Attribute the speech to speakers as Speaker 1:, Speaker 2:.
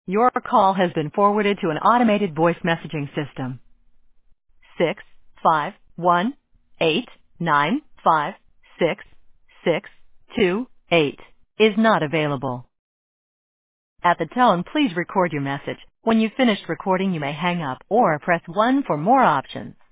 Speaker 1: Your call has been forwarded to an automated voice messaging system. 651-895-6628 is not available. At the tone, please record your message. When you've finished recording, you may hang up or press 1 for more options.